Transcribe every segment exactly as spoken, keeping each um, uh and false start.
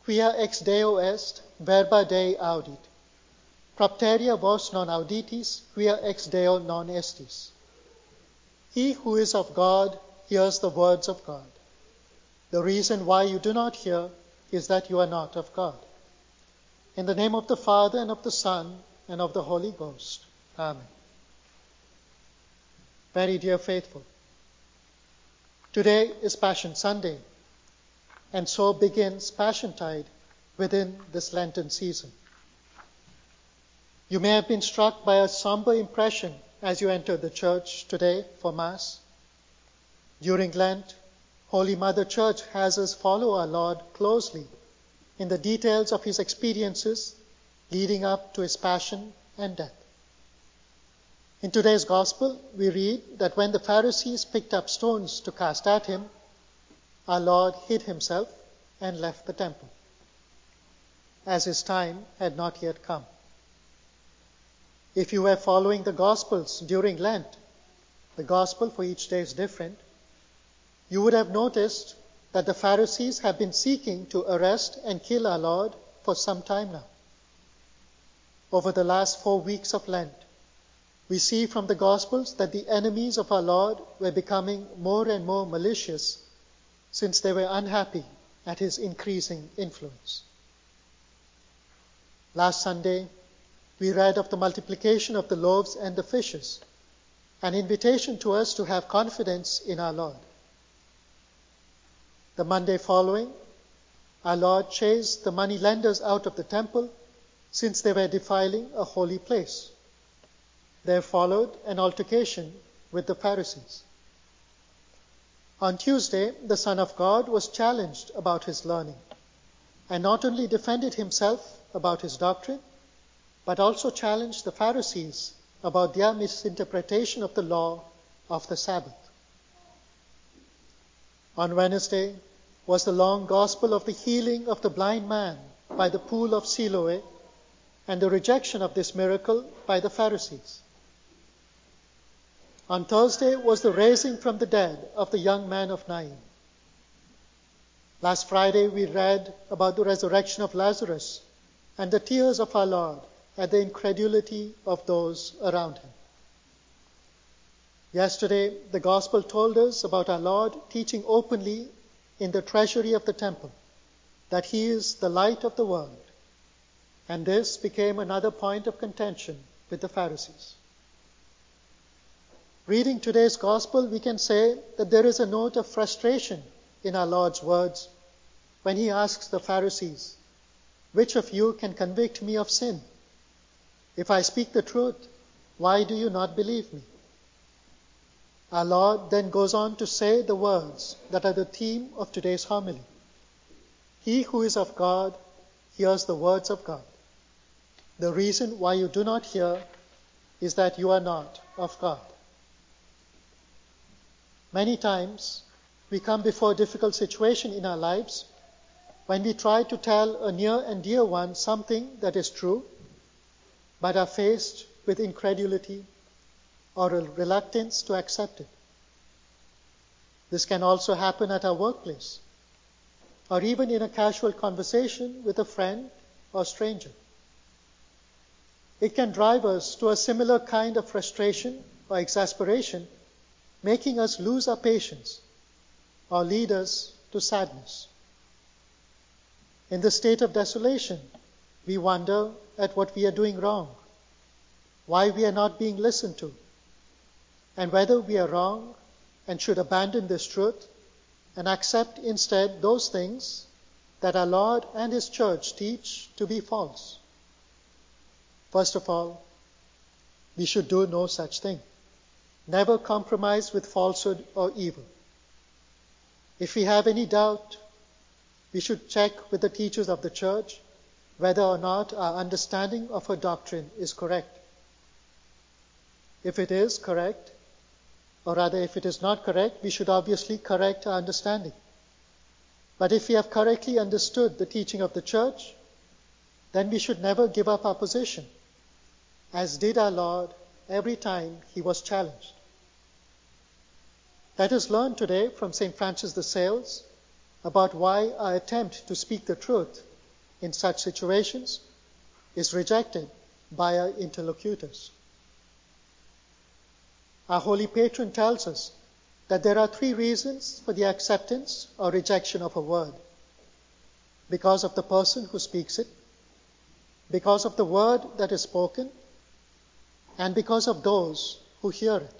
quia ex Deo est, verba Dei audit. Propteria vos non auditis, quia ex Deo non estis. He who is of God hears the words of God. The reason why you do not hear is that you are not of God. In the name of the Father, and of the Son, and of the Holy Ghost. Amen. Very dear faithful, today is Passion Sunday, and so begins Passiontide within this Lenten season. You may have been struck by a somber impression as you entered the church today for Mass. During Lent, Holy Mother Church has us follow our Lord closely in the details of his experiences leading up to his passion and death. In today's Gospel, we read that when the Pharisees picked up stones to cast at him, our Lord hid himself and left the temple, as his time had not yet come. If you were following the Gospels during Lent, the Gospel for each day is different, you would have noticed that the Pharisees have been seeking to arrest and kill our Lord for some time now. Over the last four weeks of Lent, we see from the Gospels that the enemies of our Lord were becoming more and more malicious since they were unhappy at his increasing influence. Last Sunday, we read of the multiplication of the loaves and the fishes, an invitation to us to have confidence in our Lord. The Monday following, our Lord chased the money lenders out of the temple since they were defiling a holy place. There followed an altercation with the Pharisees. On Tuesday, the Son of God was challenged about his learning, and not only defended himself about his doctrine, but also challenged the Pharisees about their misinterpretation of the law of the Sabbath. On Wednesday was the long gospel of the healing of the blind man by the pool of Siloe, and the rejection of this miracle by the Pharisees. On Thursday was the raising from the dead of the young man of Nain. Last Friday we read about the resurrection of Lazarus and the tears of our Lord at the incredulity of those around him. Yesterday, the Gospel told us about our Lord teaching openly in the treasury of the temple that he is the light of the world, and this became another point of contention with the Pharisees. Reading today's Gospel, we can say that there is a note of frustration in our Lord's words when he asks the Pharisees, "Which of you can convict me of sin? If I speak the truth, why do you not believe me?" Our Lord then goes on to say the words that are the theme of today's homily. He who is of God hears the words of God. The reason why you do not hear is that you are not of God. Many times we come before a difficult situation in our lives when we try to tell a near and dear one something that is true, but are faced with incredulity or a reluctance to accept it. This can also happen at our workplace, or even in a casual conversation with a friend or stranger. It can drive us to a similar kind of frustration or exasperation, making us lose our patience or lead us to sadness. In this state of desolation, we wonder at what we are doing wrong, why we are not being listened to, and whether we are wrong and should abandon this truth and accept instead those things that our Lord and his church teach to be false. First of all, we should do no such thing. Never compromise with falsehood or evil. If we have any doubt, we should check with the teachers of the church whether or not our understanding of her doctrine is correct. If it is correct, or rather if it is not correct, we should obviously correct our understanding. But if we have correctly understood the teaching of the church, then we should never give up our position, as did our Lord every time he was challenged. Let us learn today from Saint Francis de Sales about why our attempt to speak the truth in such situations is rejected by our interlocutors. Our holy patron tells us that there are three reasons for the acceptance or rejection of a word: because of the person who speaks it, because of the word that is spoken, and because of those who hear it.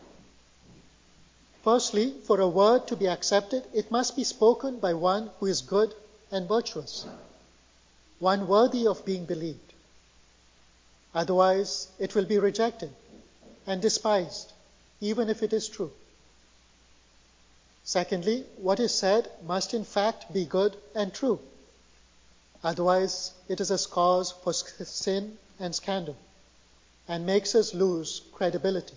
Firstly, for a word to be accepted, it must be spoken by one who is good and virtuous, one worthy of being believed. Otherwise, it will be rejected and despised, even if it is true. Secondly, what is said must in fact be good and true. Otherwise, it is a cause for sin and scandal and makes us lose credibility.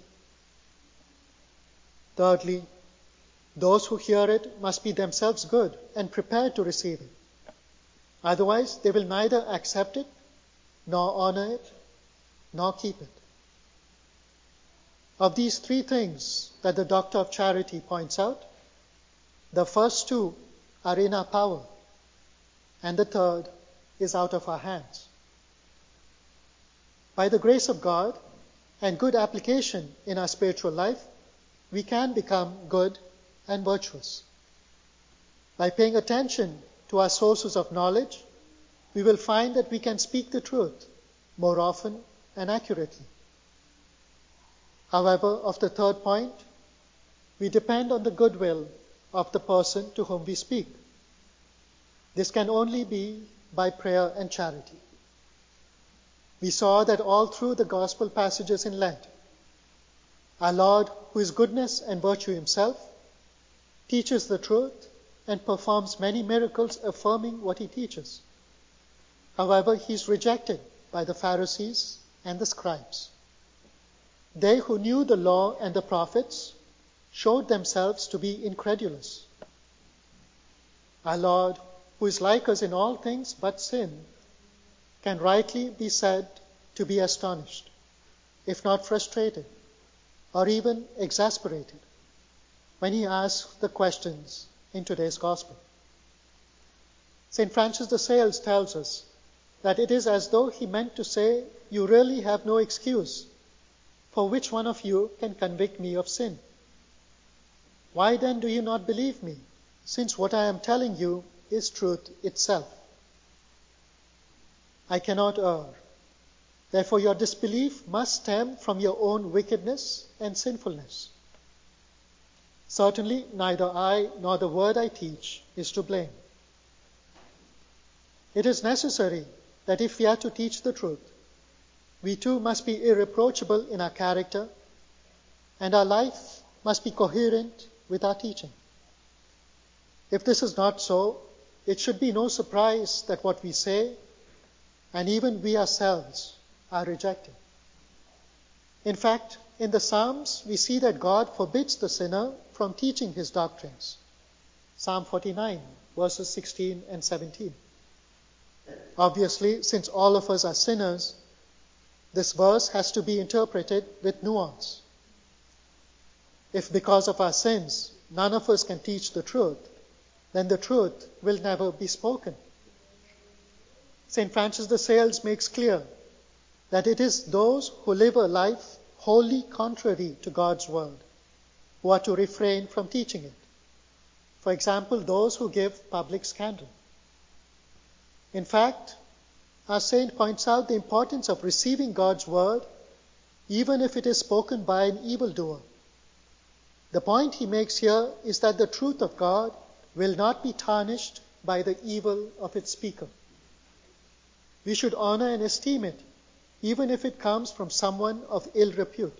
Thirdly, those who hear it must be themselves good and prepared to receive it. Otherwise, they will neither accept it, nor honor it, nor keep it. Of these three things that the Doctor of Charity points out, the first two are in our power, and the third is out of our hands. By the grace of God and good application in our spiritual life, we can become good and virtuous. By paying attention to our sources of knowledge, we will find that we can speak the truth more often and accurately. However, of the third point, we depend on the goodwill of the person to whom we speak. This can only be by prayer and charity. We saw that all through the gospel passages in Lent, our Lord, who is goodness and virtue himself, teaches the truth and performs many miracles affirming what he teaches. However, he is rejected by the Pharisees and the scribes. They who knew the law and the prophets showed themselves to be incredulous. Our Lord, who is like us in all things but sin, can rightly be said to be astonished, if not frustrated, or even exasperated, when he asks the questions in today's gospel. Saint Francis de Sales tells us that it is as though he meant to say, "You really have no excuse, for which one of you can convict me of sin? Why then do you not believe me, since what I am telling you is truth itself? I cannot err. Therefore your disbelief must stem from your own wickedness and sinfulness. Certainly neither I nor the word I teach is to blame. It is necessary that if we are to teach the truth, we too must be irreproachable in our character, and our life must be coherent with our teaching. If this is not so, it should be no surprise that what we say, and even we ourselves, are rejected. In fact, in the Psalms, we see that God forbids the sinner from teaching his doctrines. Psalm forty-nine, verses sixteen and seventeen. Obviously, since all of us are sinners, this verse has to be interpreted with nuance. If because of our sins, none of us can teach the truth, then the truth will never be spoken. Saint Francis de Sales makes clear that it is those who live a life wholly contrary to God's word who are to refrain from teaching it. For example, those who give public scandal. In fact, our saint points out the importance of receiving God's word, even if it is spoken by an evildoer. The point he makes here is that the truth of God will not be tarnished by the evil of its speaker. We should honor and esteem it, even if it comes from someone of ill repute.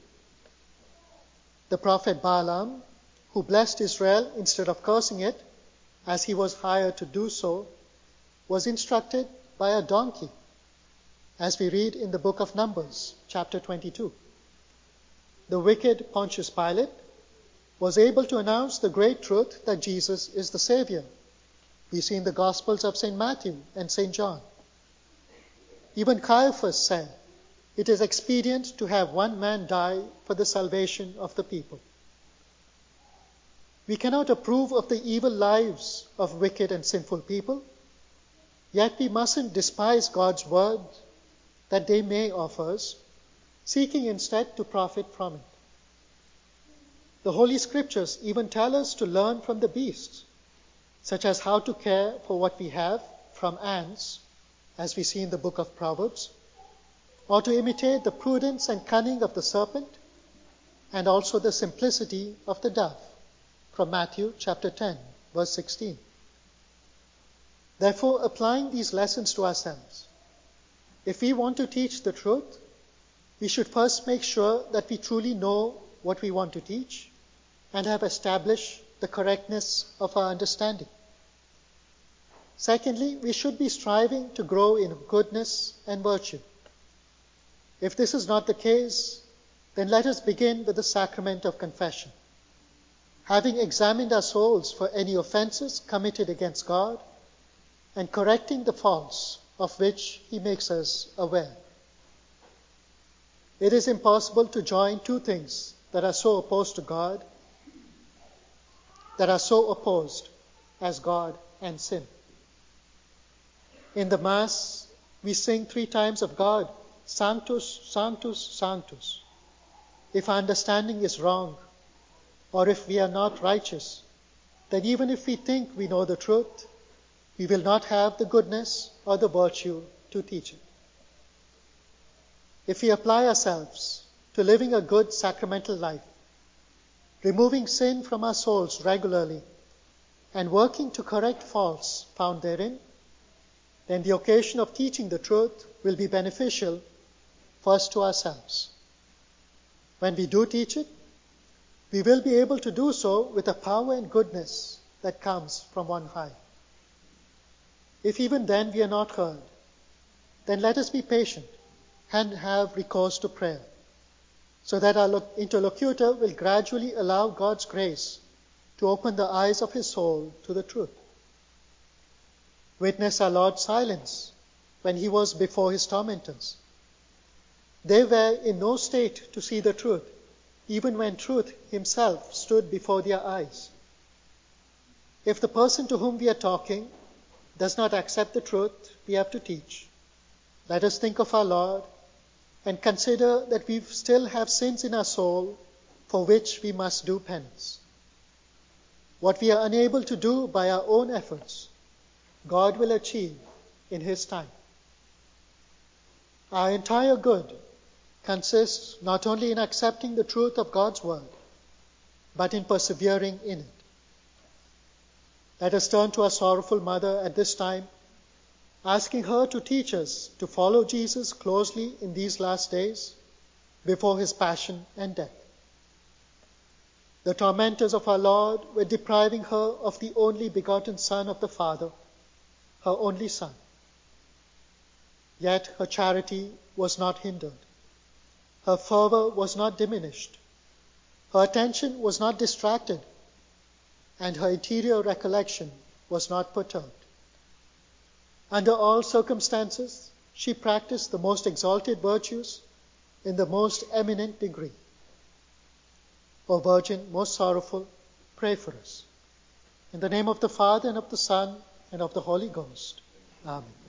The prophet Balaam, who blessed Israel instead of cursing it, as he was hired to do so, was instructed by a donkey, as we read in the book of Numbers, chapter twenty-two. The wicked Pontius Pilate was able to announce the great truth that Jesus is the Savior. We see in the Gospels of Saint Matthew and Saint John. Even Caiaphas said, "It is expedient to have one man die for the salvation of the people." We cannot approve of the evil lives of wicked and sinful people, Yet we mustn't despise God's word that they may offer us, seeking instead to profit from it. The Holy Scriptures even tell us to learn from the beasts, such as how to care for what we have from ants, as we see in the book of Proverbs, or to imitate the prudence and cunning of the serpent, and also the simplicity of the dove, from Matthew chapter ten, verse sixteen. Therefore, applying these lessons to ourselves, if we want to teach the truth, we should first make sure that we truly know what we want to teach and have established the correctness of our understanding. Secondly, we should be striving to grow in goodness and virtue. If this is not the case, then let us begin with the sacrament of confession. Having examined our souls for any offenses committed against God, and correcting the faults of which he makes us aware. It is impossible to join two things that are so opposed to God, that are so opposed as God and sin. In the Mass, we sing three times of God, Sanctus, Sanctus, Sanctus. If our understanding is wrong, or if we are not righteous, then even if we think we know the truth, we will not have the goodness or the virtue to teach it. If we apply ourselves to living a good sacramental life, removing sin from our souls regularly, and working to correct faults found therein, then the occasion of teaching the truth will be beneficial first to ourselves. When we do teach it, we will be able to do so with a power and goodness that comes from on high. If even then we are not heard, then let us be patient and have recourse to prayer, so that our interlocutor will gradually allow God's grace to open the eyes of his soul to the truth. Witness our Lord's silence when he was before his tormentors. They were in no state to see the truth, even when truth himself stood before their eyes. If the person to whom we are talking does not accept the truth we have to teach, let us think of our Lord and consider that we still have sins in our soul for which we must do penance. What we are unable to do by our own efforts, God will achieve in his time. Our entire good consists not only in accepting the truth of God's word, but in persevering in it. Let us turn to our sorrowful mother at this time, asking her to teach us to follow Jesus closely in these last days before his passion and death. The tormentors of our Lord were depriving her of the only begotten Son of the Father, her only Son. Yet her charity was not hindered. Her fervor was not diminished. Her attention was not distracted, and her interior recollection was not perturbed. Under all circumstances, she practiced the most exalted virtues in the most eminent degree. O Virgin, most sorrowful, pray for us. In the name of the Father, and of the Son, and of the Holy Ghost. Amen.